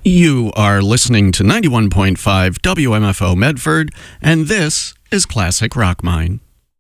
You are listening to 91.5 WMFO Medford, and this is Classic Rock Mine.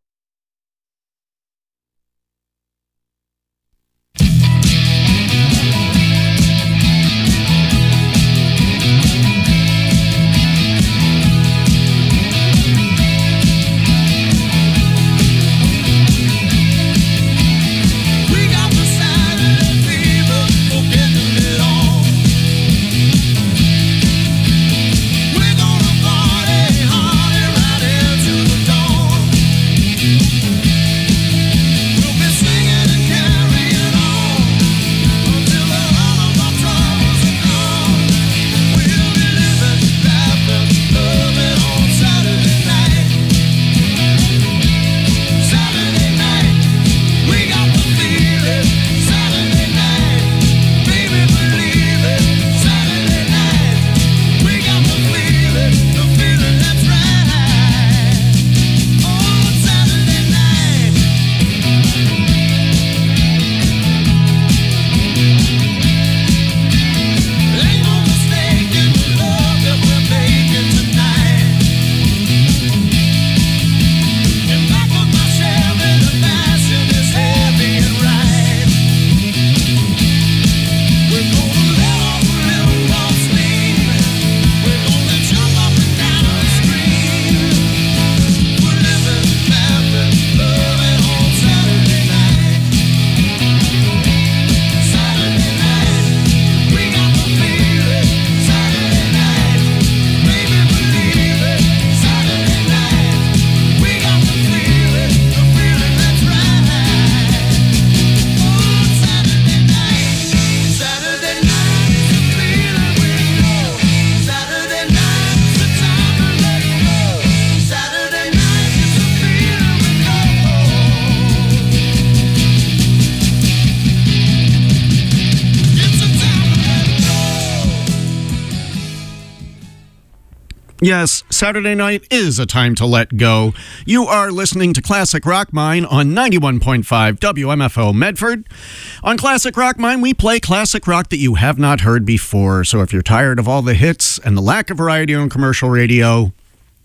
Yes, Saturday night is a time to let go. You are listening to Classic Rock Mine on 91.5 WMFO Medford. On Classic Rock Mine, we play classic rock that you have not heard before. So if you're tired of all the hits and the lack of variety on commercial radio,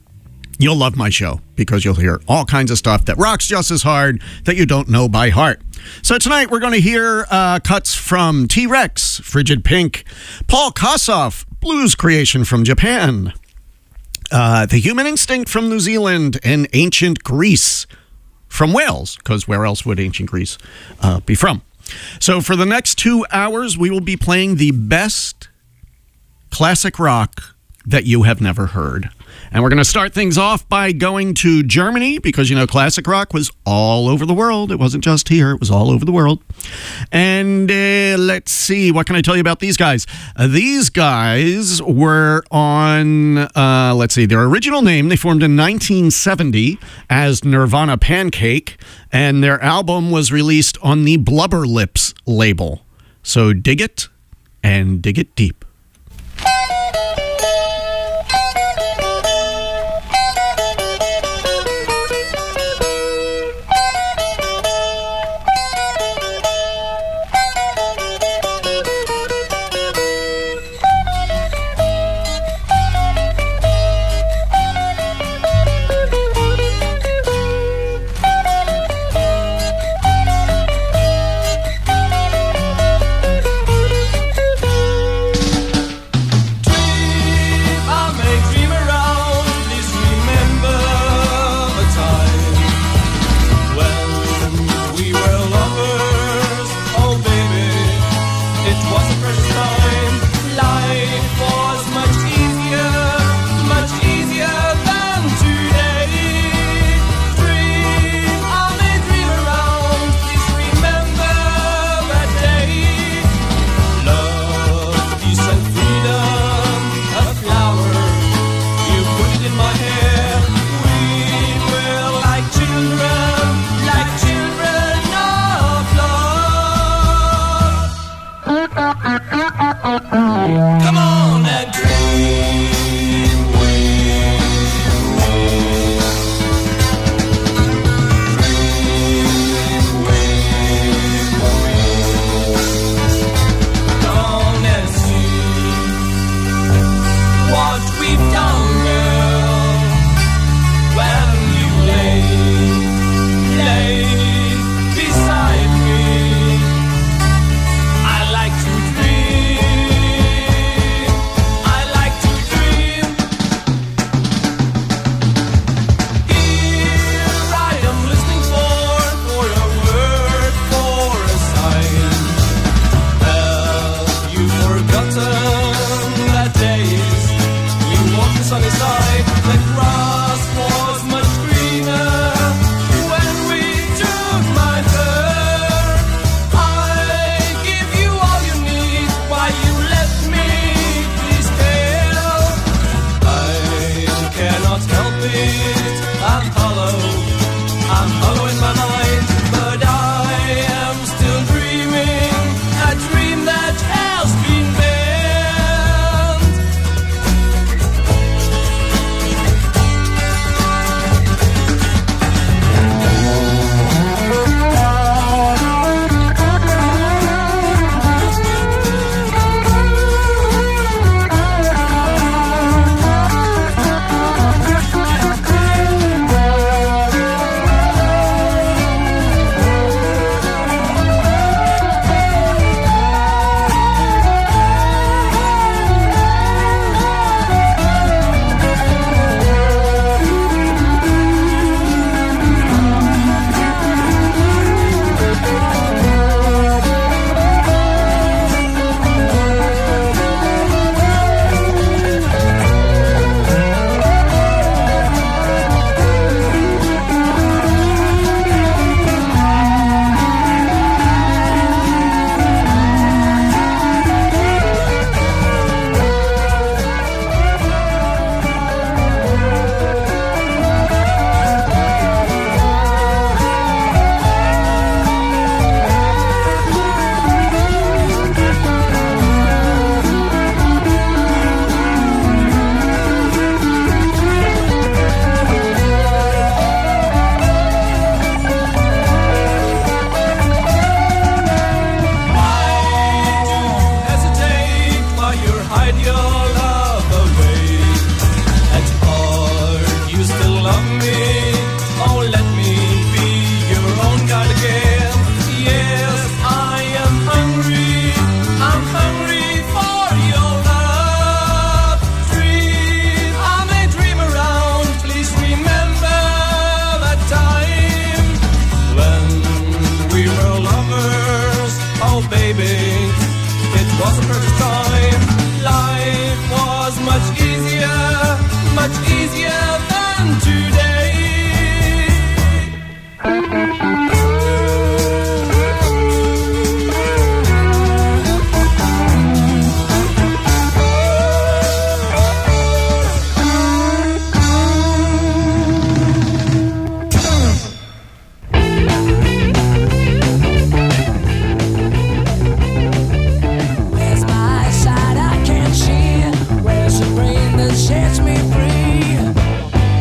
you'll love my show because you'll hear all kinds of stuff that rocks just as hard that you don't know by heart. So tonight we're going to hear cuts from T-Rex, Frigid Pink, Paul Kossoff, blues creation from Japan, The Human Instinct from New Zealand, and Ancient Greece from Wales, because where else would Ancient Greece be from? So for the next 2 hours, we will be playing the best classic rock that you have never heard. And we're going to start things off by going to Germany because, you know, classic rock was all over the world. It wasn't just here. It was all over the world. And let's see. What can I tell you about these guys? These guys were on, let's see, their original name. They formed in 1970 as Nirvana Pancake. And their album was released on the Blubber Lips label. So dig it and dig it deep. oh baby, it was a perfect time. Life was much easier than today. Sets me free.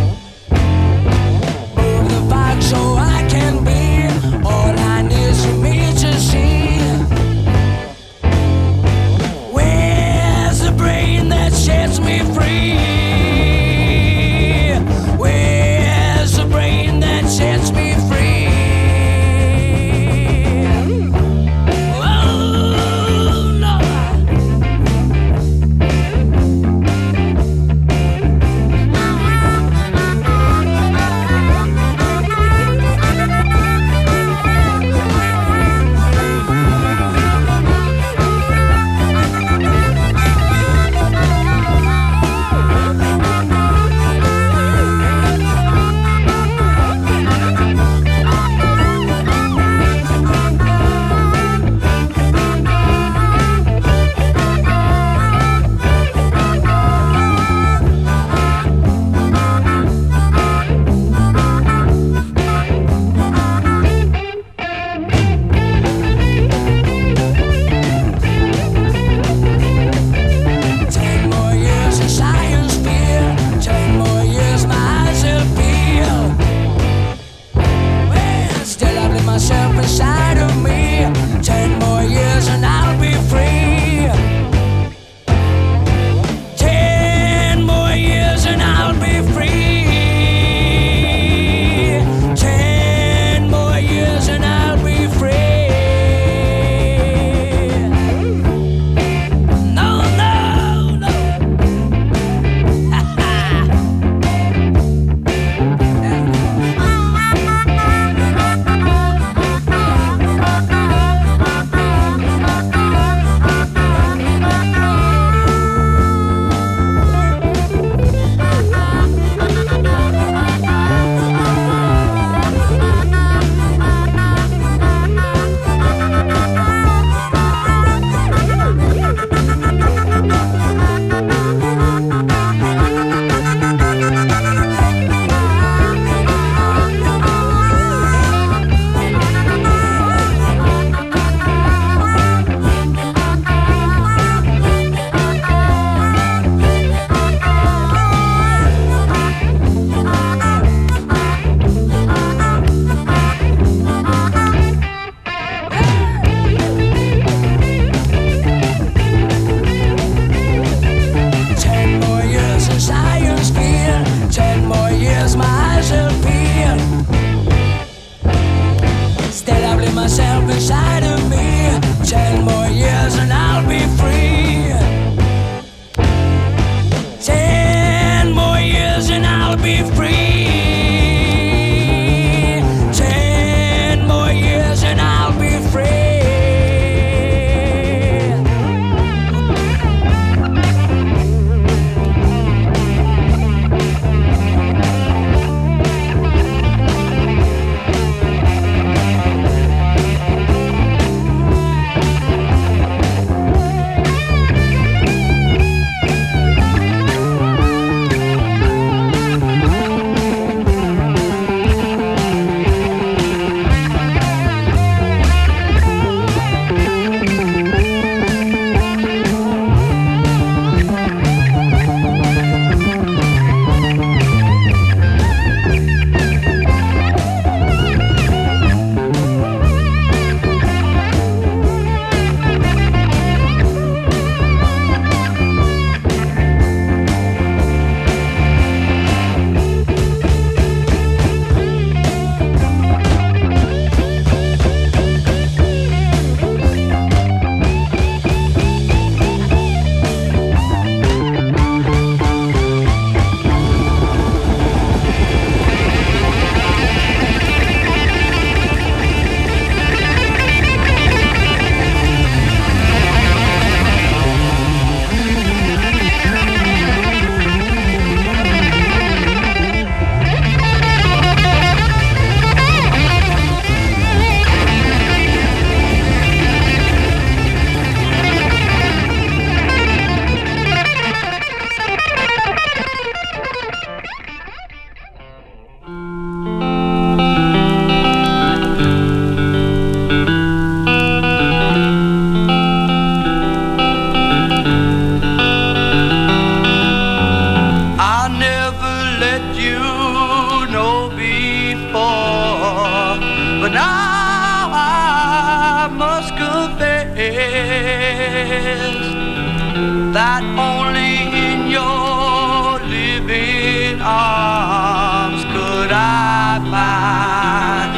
that only in your living arms could I find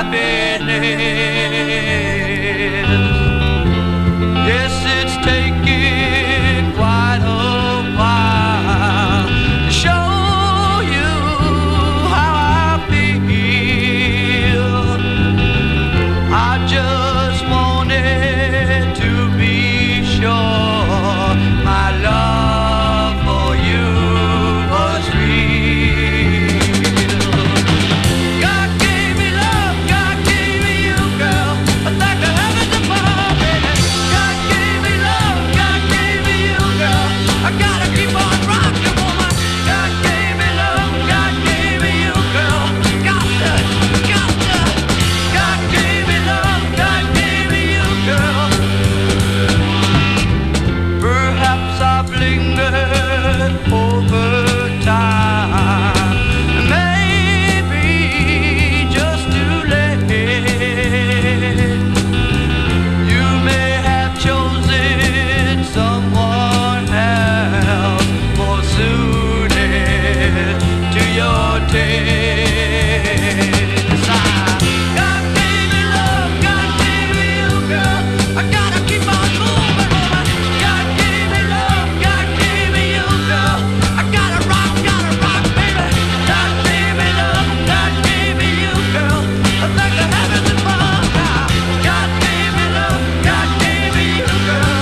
happiness. Yes, it's taken quite a while to show you how I feel. I just wanted to be sure my love for you was real. God gave me love, God gave me you, girl. I thank the heavens above, baby. God gave me love, God gave me you, girl. I gotta keep on rocking, woman. God gave me love, God gave me you, girl. Got to. God gave me love, God gave me you, girl. Perhaps I've lingered over time, maybe just too late. You may have chosen someone else more suited to your taste. God gave me love, God gave me you, girl. I gotta keep on moving, woman. God gave me love, God gave me you, girl. I gotta rock, baby. God gave me love, God gave me you, girl. I thank the heavens above. God gave me love, God gave me you, girl.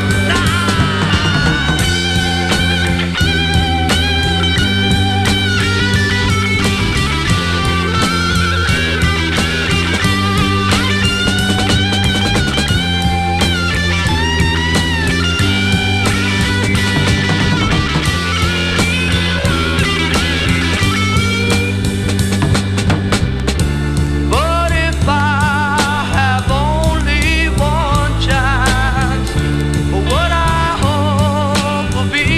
But if I have only one chance, what I hope will be,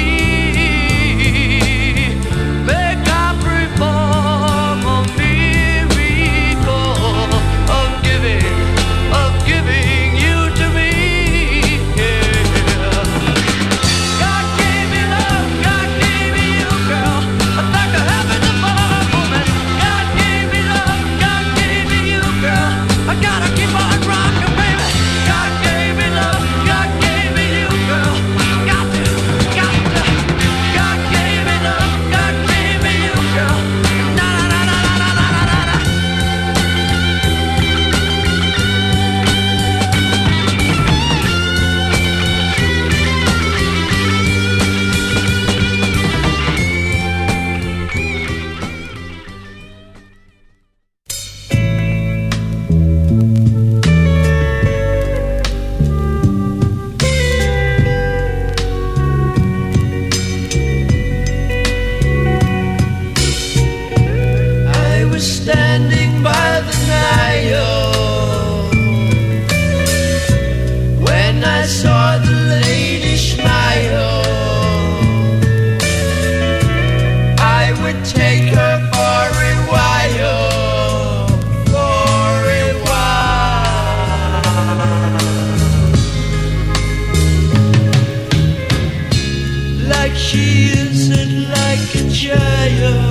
make I perform a miracle of giving you to me. Yeah. God gave me love, God gave me you, girl. I thank the heavens above, woman. God gave me love, God gave me you, girl. I gotta keep on rocking, baby. God gave me love, God gave me you, girl. Got to. God gave me love, God gave me you, girl. Na na na na na na na na na. I was standing by the Nile when I saw the lady smile. I would take her for a while, like she isn't like a child.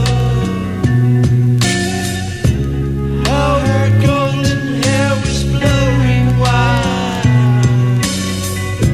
How her golden hair was blowing wild.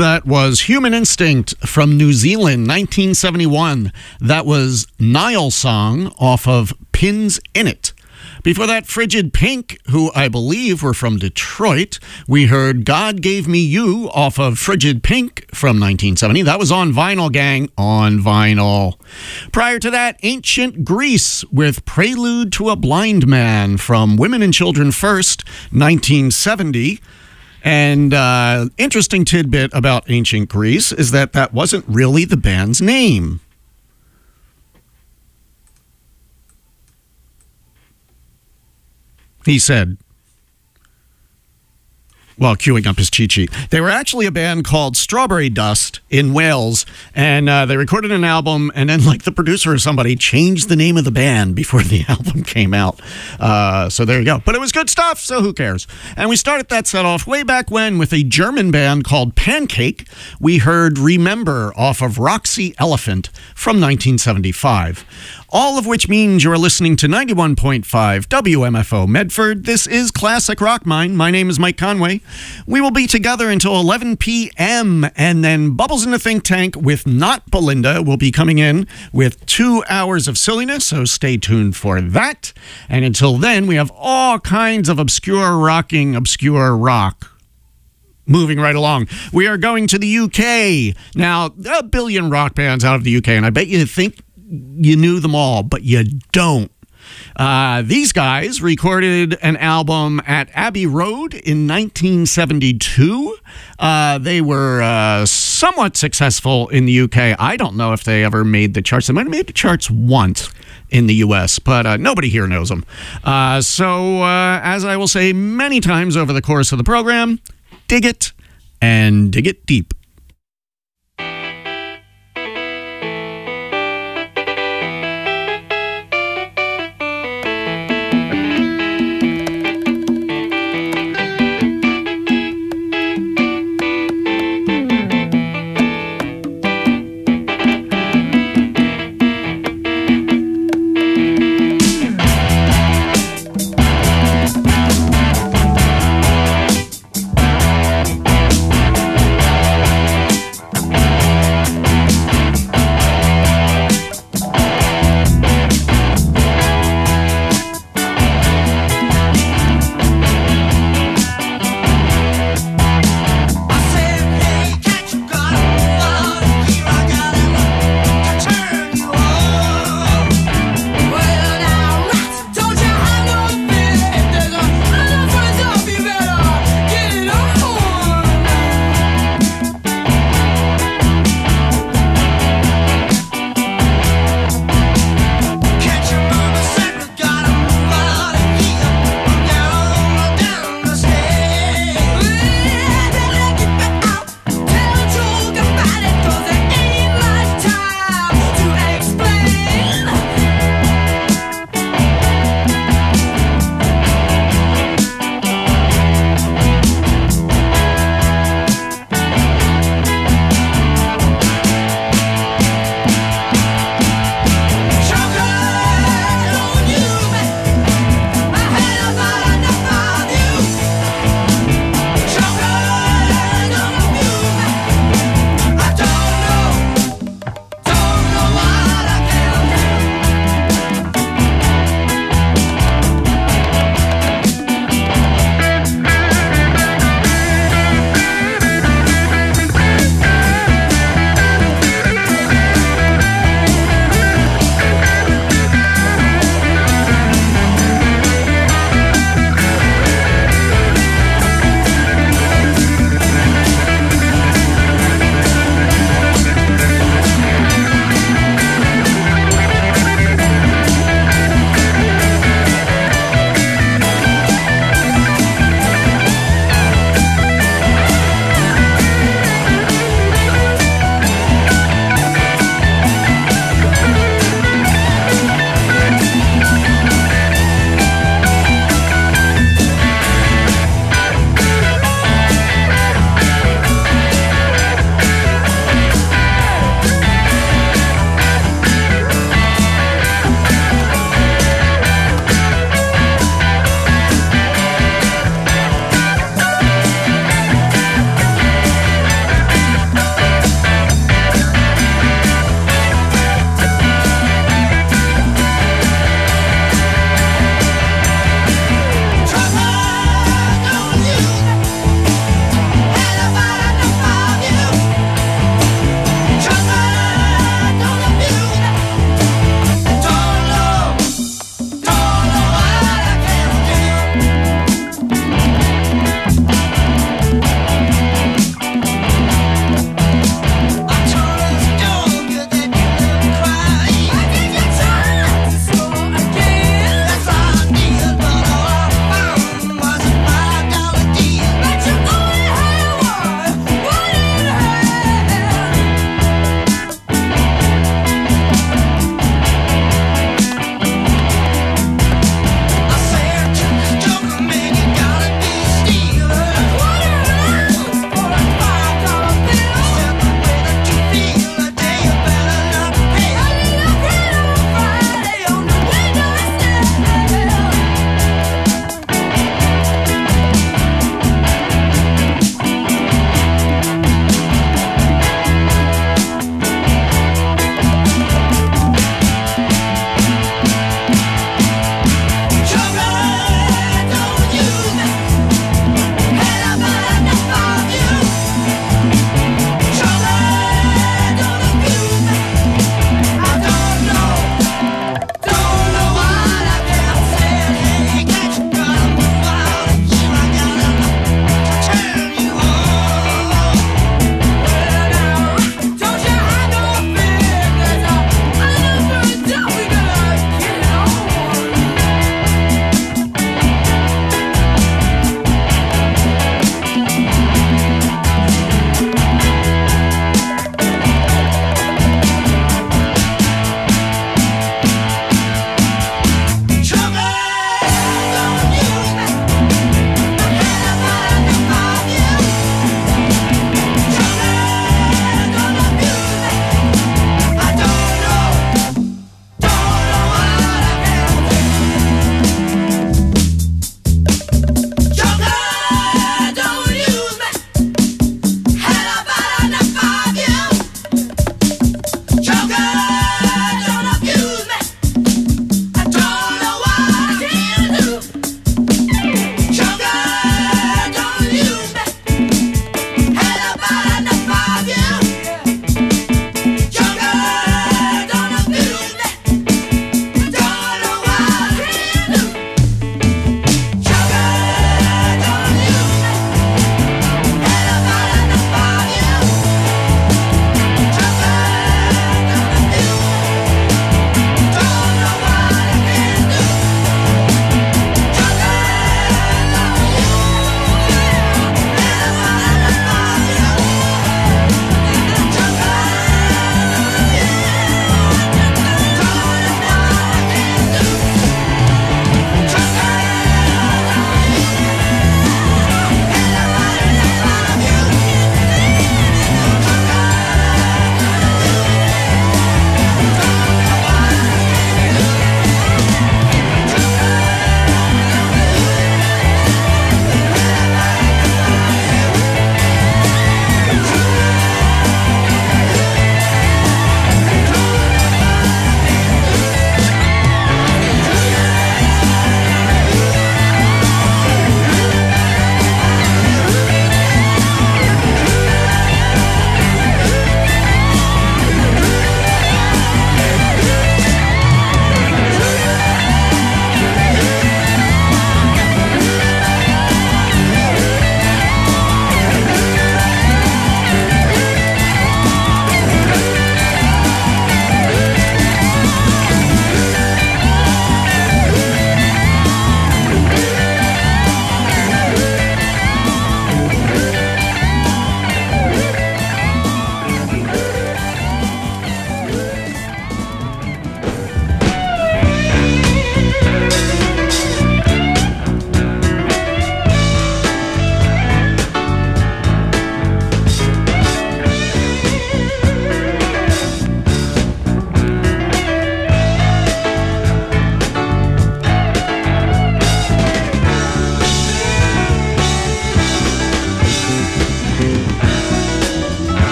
That was Human Instinct from New Zealand, 1971. That was Nile Song off of Pins in It. Before that, Frigid Pink, who I believe were from Detroit. We heard God Gave Me You off of Frigid Pink from 1970. That was on Vinyl, gang, on vinyl. Prior to that, Ancient Greece with Prelude to a Blind Man from Women and Children First, 1970. And interesting tidbit about Ancient Greece is that wasn't really the band's name. He said, while queuing up his cheat sheet, they were actually a band called Strawberry Dust in Wales, and they recorded an album, and then like the producer or somebody changed the name of the band before the album came out. So there you go. But it was good stuff, so who cares? And we started that set off way back when with a German band called Pancake. We heard Remember off of Roxy Elephant from 1975. All of which means you're listening to 91.5 WMFO Medford. This is Classic Rock Mine. My name is Mike Conway. We will be together until 11 p.m. and then Bubbles in the Think Tank with Not Belinda will be coming in with 2 hours of silliness, so stay tuned for that. And until then, we have all kinds of obscure rock. Moving right along, we are going to the UK. Now, there are a billion rock bands out of the UK, and I bet you think you knew them all, but you don't. These guys recorded an album at Abbey Road in 1972. They were somewhat successful in the UK. I don't know if they ever made the charts. They might have made the charts once in the US, but nobody here knows them. So as I will say many times over the course of the program, dig it and dig it deep.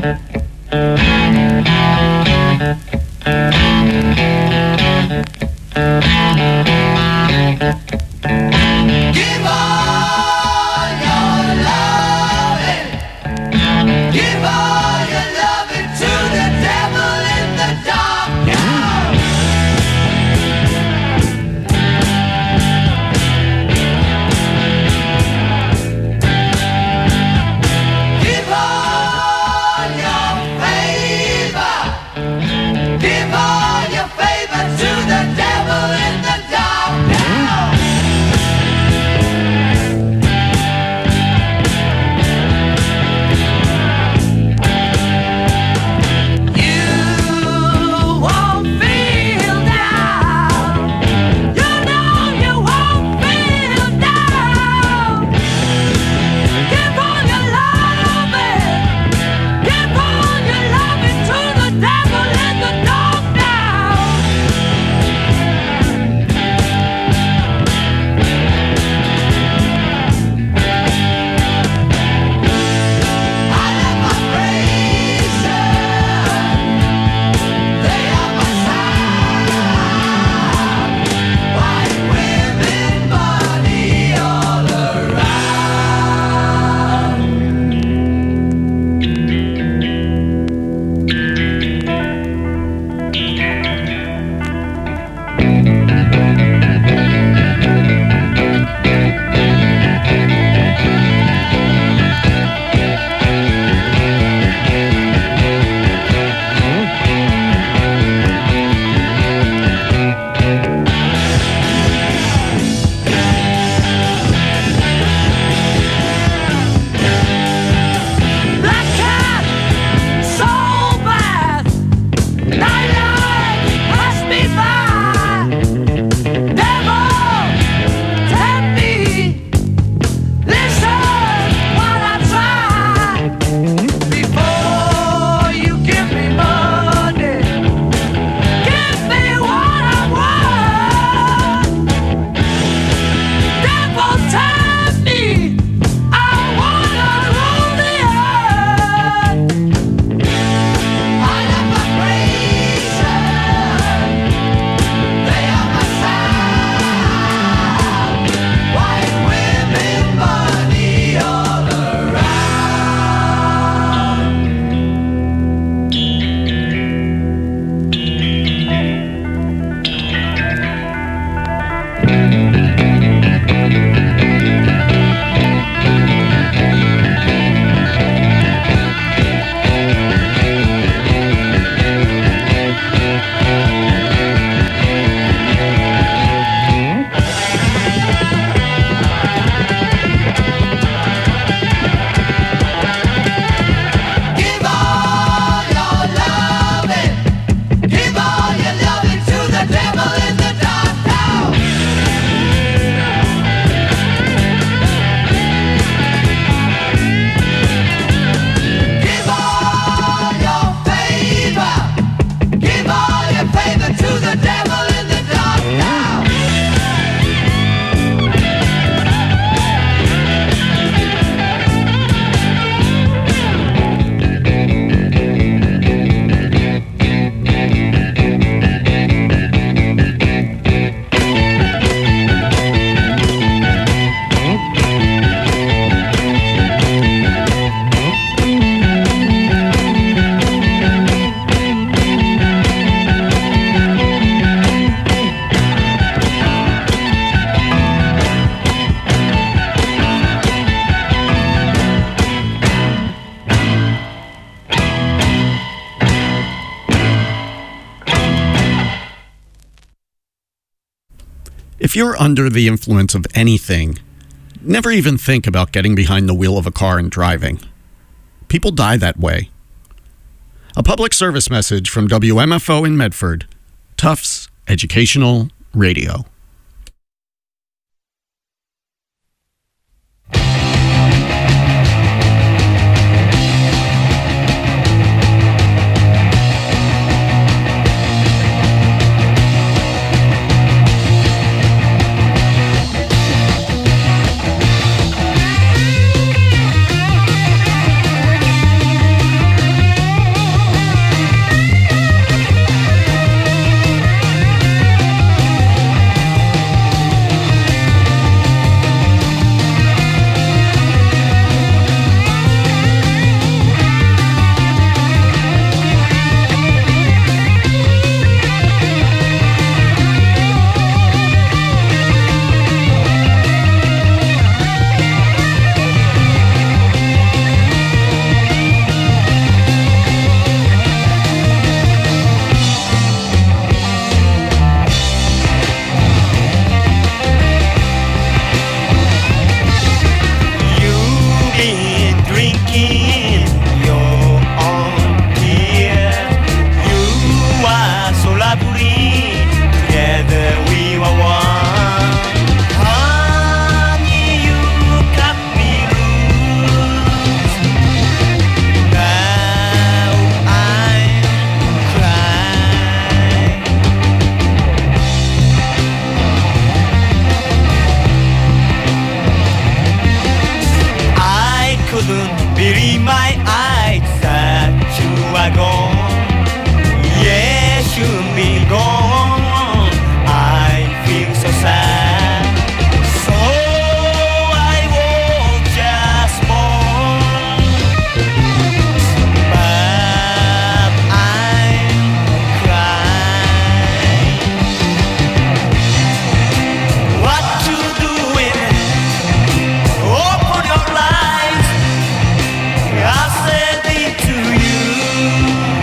Give all your loving. Give all your loving to the devil in the dark now. Give all your favor. Give all your favor to the devil in the dark now. You won't feel down. You know you won't feel down. Give all your loving. Give all your loving to the devil in the dark now. I love my praises. They are my sound. White women, money all around. Black cat, soul bath, nightlight, pass me by. Devil, tempt me, listen while I try. Before you give me money, give me what I want. Devil, tempt me, I wanna rule the earth. I love my praises. They are my sound. White women, money all around. Give all your loving. Give all your loving to the devil in the dark now. Give all your favor. Give all your favor to the devil in the dark now. If you're under the influence of anything, never even think about getting behind the wheel of a car and driving. People die that way. A public service message from WMFO in Medford, Tufts Educational Radio. believe my eyes that you are gone. Yes, you'll be gone. I feel so sad. So I will just mourn. But I'm crying. What you doing? Open your eyes. I said it to you.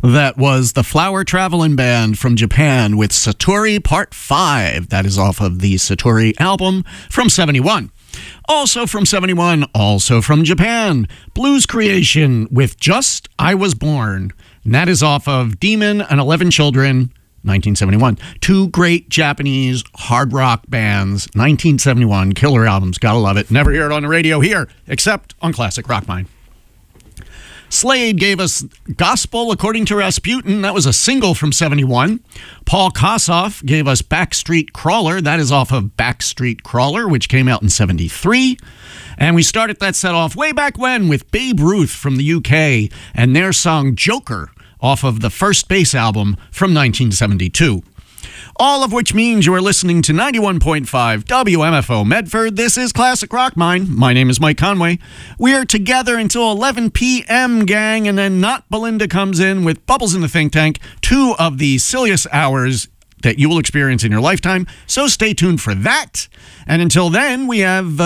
That was the Flower Traveling Band from Japan with Satori Part 5. That is off of the Satori album from 71. Also from 71, also from Japan, Blues Creation with Just I Was Born. And that is off of Demon and 11 Children, 1971. Two great Japanese hard rock bands, 1971, killer albums. Gotta love it. Never hear it on the radio here, except on Classic Rock Mine. Slade gave us Gospel According to Rasputin. That was a single from 71. Paul Kossoff gave us Backstreet Crawler. That is off of Backstreet Crawler, which came out in 73. And we started that set off way back when with Babe Ruth from the UK and their song Joker off of the First Base album from 1972. All of which means you are listening to 91.5 WMFO Medford. This is Classic Rock Mine. My name is Mike Conway. We are together until 11 p.m., gang, and then Not Belinda comes in with Bubbles in the Think Tank, two of the silliest hours that you will experience in your lifetime. So stay tuned for that. And until then, we have,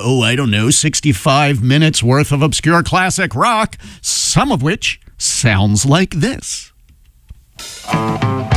65 minutes worth of obscure classic rock, some of which sounds like this.